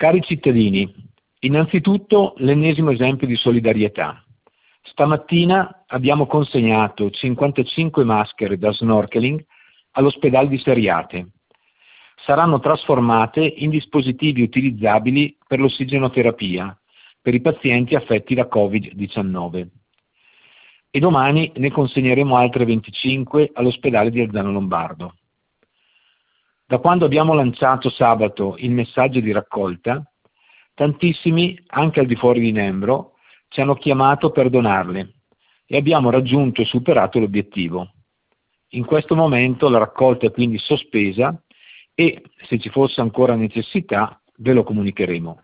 Cari cittadini, innanzitutto l'ennesimo esempio di solidarietà. Stamattina abbiamo consegnato 55 maschere da snorkeling all'ospedale di Seriate. Saranno trasformate in dispositivi utilizzabili per l'ossigenoterapia per i pazienti affetti da Covid-19. E domani ne consegneremo altre 25 all'ospedale di Arzano Lombardo. Da quando abbiamo lanciato sabato il messaggio di raccolta, tantissimi, anche al di fuori di Nembro, ci hanno chiamato per donarle e abbiamo raggiunto e superato l'obiettivo. In questo momento la raccolta è quindi sospesa e, se ci fosse ancora necessità, ve lo comunicheremo.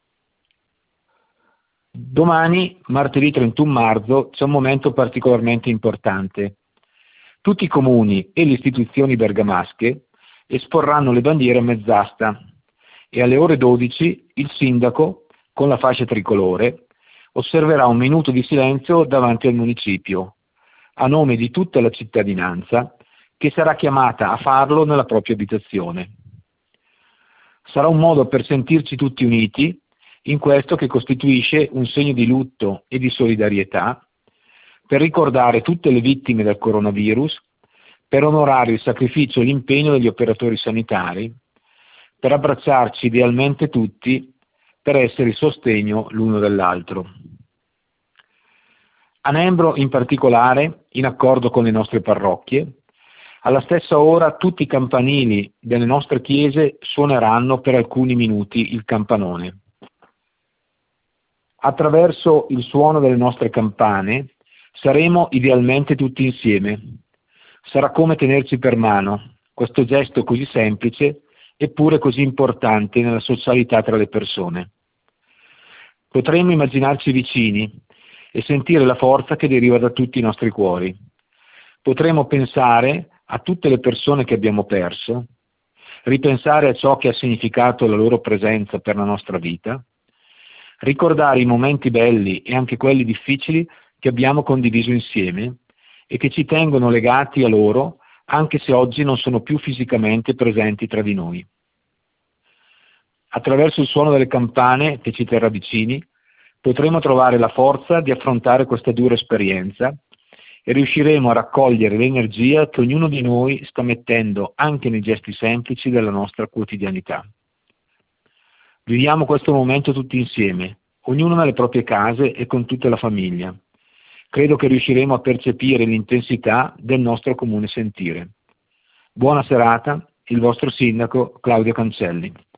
Domani, martedì 31 marzo, c'è un momento particolarmente importante. Tutti i comuni e le istituzioni bergamasche esporranno le bandiere a mezz'asta e alle ore 12 il sindaco, con la fascia tricolore, osserverà un minuto di silenzio davanti al municipio, a nome di tutta la cittadinanza che sarà chiamata a farlo nella propria abitazione. Sarà un modo per sentirci tutti uniti in questo che costituisce un segno di lutto e di solidarietà, per ricordare tutte le vittime del coronavirus, per onorare il sacrificio e l'impegno degli operatori sanitari, per abbracciarci idealmente tutti, per essere il sostegno l'uno dell'altro. A Nembro, in particolare, in accordo con le nostre parrocchie, alla stessa ora tutti i campanili delle nostre chiese suoneranno per alcuni minuti il campanone. Attraverso il suono delle nostre campane saremo idealmente tutti insieme. Sarà come tenerci per mano, questo gesto così semplice eppure così importante nella socialità tra le persone. Potremmo immaginarci vicini e sentire la forza che deriva da tutti i nostri cuori. Potremmo pensare a tutte le persone che abbiamo perso, ripensare a ciò che ha significato la loro presenza per la nostra vita, ricordare i momenti belli e anche quelli difficili che abbiamo condiviso insieme e che ci tengono legati a loro anche se oggi non sono più fisicamente presenti tra di noi. Attraverso il suono delle campane che ci terrà vicini, potremo trovare la forza di affrontare questa dura esperienza e riusciremo a raccogliere l'energia che ognuno di noi sta mettendo anche nei gesti semplici della nostra quotidianità. Viviamo questo momento tutti insieme, ognuno nelle proprie case e con tutta la famiglia. Credo che riusciremo a percepire l'intensità del nostro comune sentire. Buona serata, il vostro sindaco Claudio Cancelli.